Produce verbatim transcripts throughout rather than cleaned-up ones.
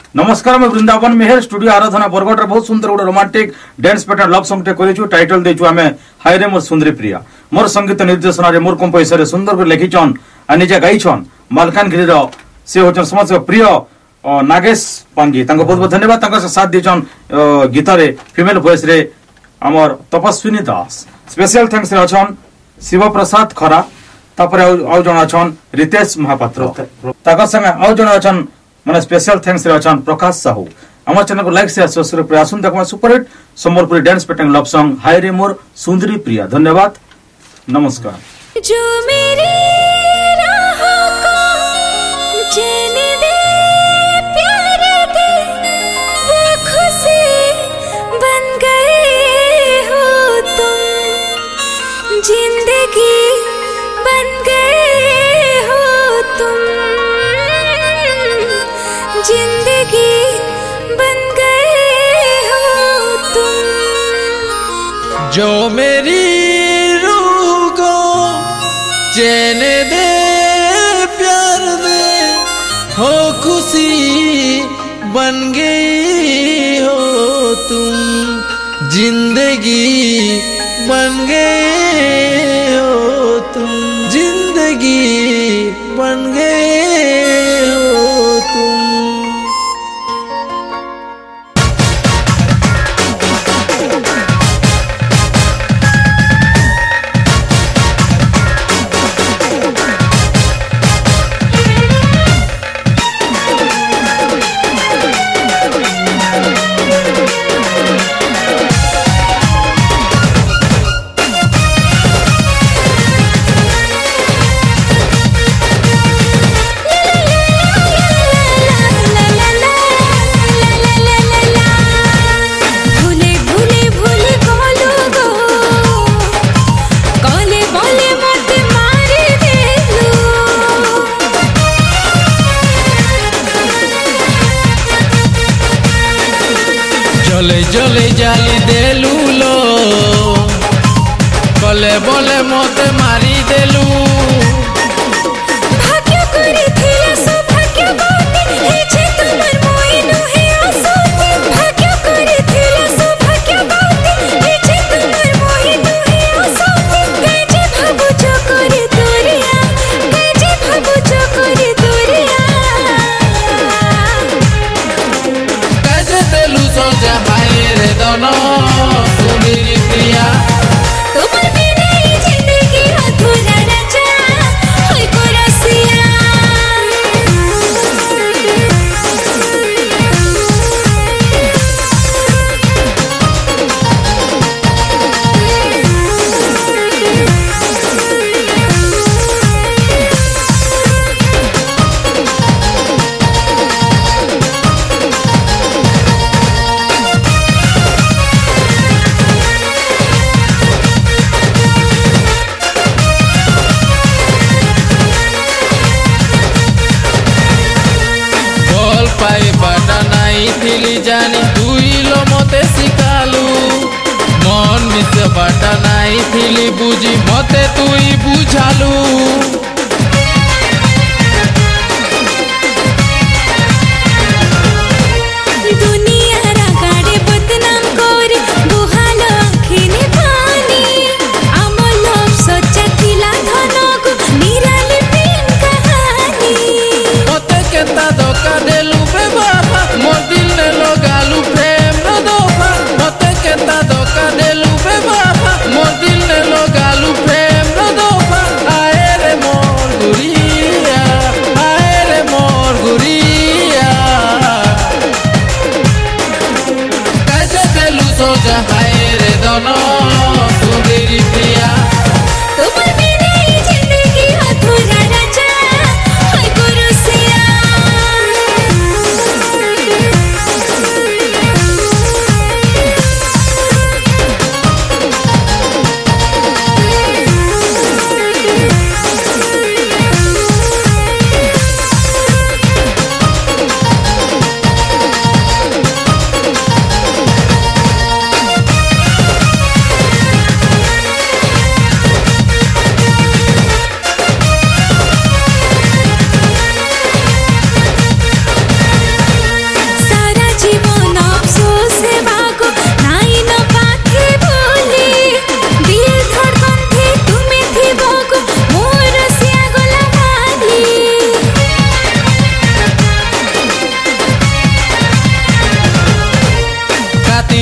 नमस्कार मैं वृंदावन मेहर स्टूडियो आराधना बरगढ़ बहुत सुंदर गोटे romantic dance pattern love song टे करिछु टाइटल देछु आमे हाय रे मोर सुंदरी प्रिया मोर संगीत निर्देशना रे मोर कंपोजिशन रे सुंदर कर लिखिछन आ निजे गाइछन मालकानगिरी रो से होचन समस्त प्रिय नागेश पांगी तांको बहुत बहुत धन्यवाद तांको साथ दिछन गीत रे फीमेल वॉइस रे हमर तपस्विनी दास स्पेशल थैंक्स रे अछन शिव प्रसाद खरा तापर आउ जण अछन रितेश महापात्र ताका संग आउ जण अछन माने स्पेशल थैंक्स रे अछन प्रकाश साहू हमर चैनल को लाइक शेयर सब्सक्राइब कर आसुन देखमा superhit Sambalpuri dance pattern love song हाय रे मोर सुंदरी प्रिया धन्यवाद नमस्कार जो मेरी राहों को जीने दे प्यार दे वो खुशी बन गए हो तुम जिंदगी बन गए हो तुम जिंदगी बन गए हो तुम जो मेरी रूह को चैन दे प्यार दे हो खुशी बन गई हो तुम जिंदगी बन गए हो तुम जिंदगी बन गए हो तुम। जले जले जाली देलू लो कले बोले मते मारी देलू भाग्य करे थिला सौभाग्य बाटे हे जे तुमर मोइनु हे आसुते भाग्य करे थिला सौभाग्य बाटे हे जे तुमर मोइनु हे आसुते कै जे भाबु जो करे तोरिया कै जे भाबु जो करे तोरिया कैसे देलू सोचा हाय रे दोनों सुंदरी प्रिया तुमर बिना ये जिंदगी अधूरा रचा होय को रसिया पाई बाटा नाई थिली जानी तुई लो मते सिखालू मन मिसे बाटा नाई थिली बुझी मते तुई बुझालू दुनिया रा गाड़े बदनाम करे बुहाल आँखिने पानी आमो लव सच्चा थिला धन को निराली प्रेम कहानी मते केता धोखा देलू बे बाबा मोर दिल ने लगालू प्रेम न दोफा मते केता धोखा देलू बे बाबा मोर दिल ने लगालू प्रेम न दोफा आए रे मोर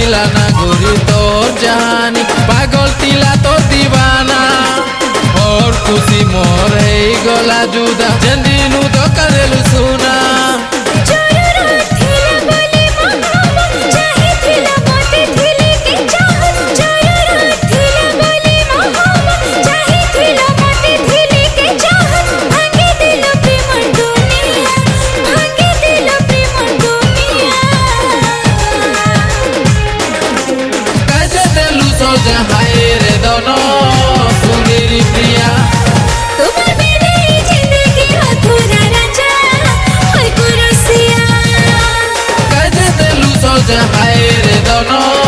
थिला ना गोरी तोर जहानी पागल तिला तो दीवाना और खुशी मोर है गला जुदा जंदीनु तो करेलु सुना हाय रे दोनों सुंदरी प्रिया तुम्हार बिना ये जिंदगी अधूरा राजा होय कुरसिया कजे दिलु सोजा हाय रे दोनों